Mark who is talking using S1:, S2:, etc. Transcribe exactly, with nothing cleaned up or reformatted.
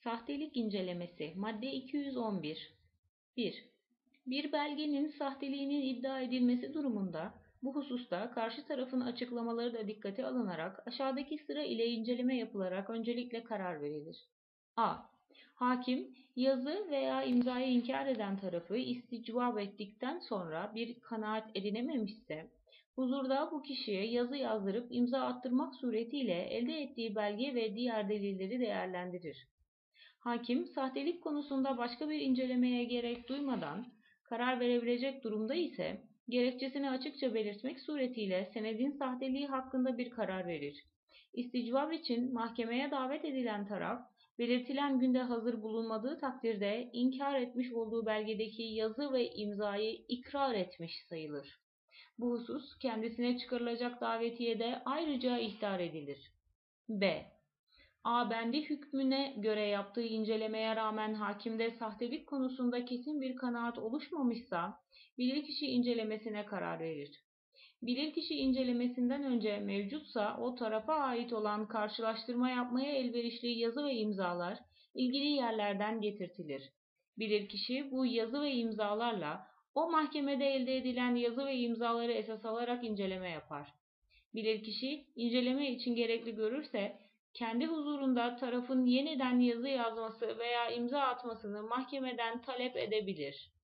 S1: Sahtelik incelemesi. Madde iki yüz on bir. bir. Bir belgenin sahteliğinin iddia edilmesi durumunda bu hususta karşı tarafın açıklamaları da dikkate alınarak aşağıdaki sıra ile inceleme yapılarak öncelikle karar verilir. A. Hakim, yazı veya imzayı inkar eden tarafı isticvap ettikten sonra bir kanaat edinememişse, huzurda bu kişiye yazı yazdırıp imza attırmak suretiyle elde ettiği belge ve diğer delilleri değerlendirir. Hakim, sahtelik konusunda başka bir incelemeye gerek duymadan karar verebilecek durumda ise, gerekçesini açıkça belirtmek suretiyle senedin sahteliği hakkında bir karar verir. İsticvap için mahkemeye davet edilen taraf, belirtilen günde hazır bulunmadığı takdirde inkar etmiş olduğu belgedeki yazı ve imzayı ikrar etmiş sayılır. Bu husus kendisine çıkarılacak davetiyede ayrıca ihtar edilir. B. A. Bendi hükmüne göre yaptığı incelemeye rağmen hakimde sahtelik konusunda kesin bir kanaat oluşmamışsa, bilirkişi incelemesine karar verir. Bilirkişi incelemesinden önce mevcutsa o tarafa ait olan karşılaştırma yapmaya elverişli yazı ve imzalar ilgili yerlerden getirtilir. Bilirkişi bu yazı ve imzalarla o mahkemede elde edilen yazı ve imzaları esas alarak inceleme yapar. Bilirkişi inceleme için gerekli görürse, kendi huzurunda tarafın yeniden yazı yazması veya imza atmasını mahkemeden talep edebilir.